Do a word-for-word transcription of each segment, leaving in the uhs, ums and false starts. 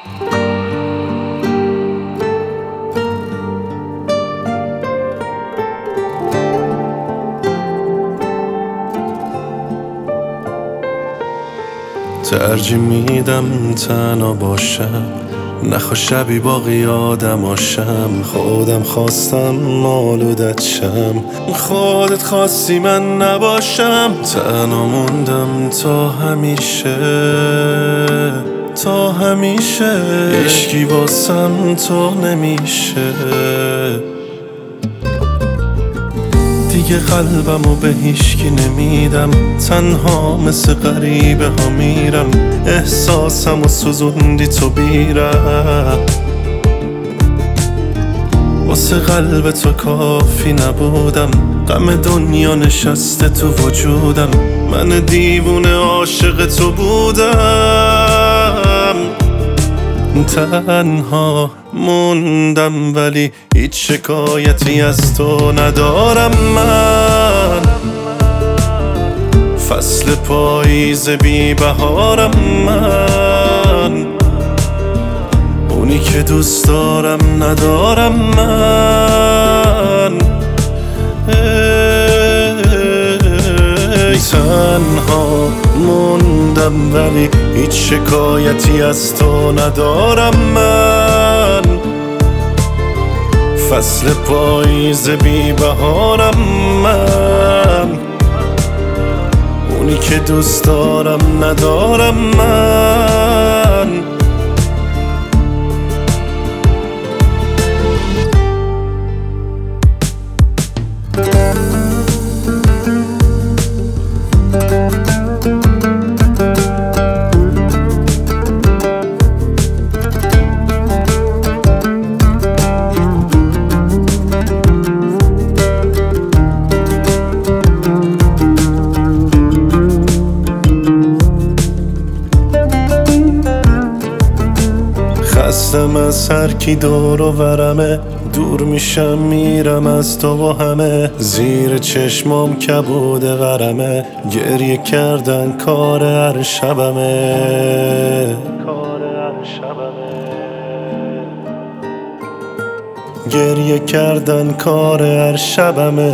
ترجیح میدم تنها باشم، نخوا شبی باقی آدماشم. خودم خواستم آلودت شم، خودت خواستی من نباشم. تنها موندم تا همیشه، تا همیشه. عشقی واسم تو نمیشه، دیگه قلبمو به هیچکی نمیدم. تنها مثل غریبه ها میرم، احساسمو سوزوندی تو بیرم. واسه قلب تو کافی نبودم، غم دنیا نشسته تو وجودم. من دیوونه عاشق تو بودم. تنها موندم ولی هیچ شکایتی از تو ندارم من. فصل پاییز بی بهارم من، اونی که دوست دارم ندارم من. ای تنها موندم ولی هیچ شکایتی از تو ندارم من. فصل پاییز بی بهارم من، اونی که دوست دارم ندارم من. خستم از هر کی دور و برمه، دور میشم میرم از تو و همه. زیر چشمام کبود غرمه، گریه کردن کار هر شبمه. گریه کردن کار هر شبمه.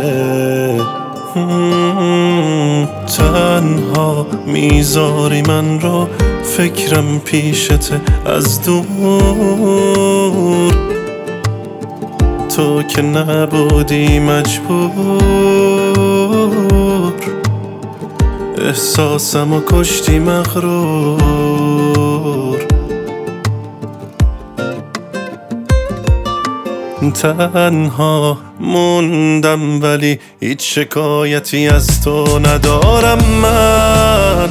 تنها میذاری من رو، فکرم پیشته از دور. تو که نبودی مجبور، احساسمو کشتی مغرور. تنها موندم ولی هیچ شکایتی از تو ندارم من.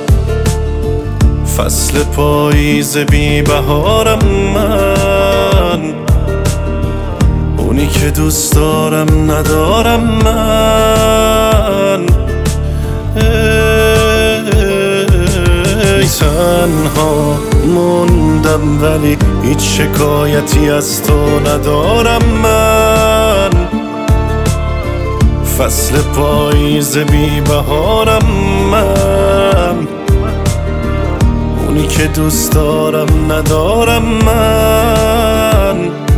فصل پاییز بی بهارم من، اونی که دوست دارم ندارم من. ای تنها موندم ولی هیچ شکایتی از تو ندارم من. فصل پاییز بی بهارم من، اونی که دوست دارم ندارم من.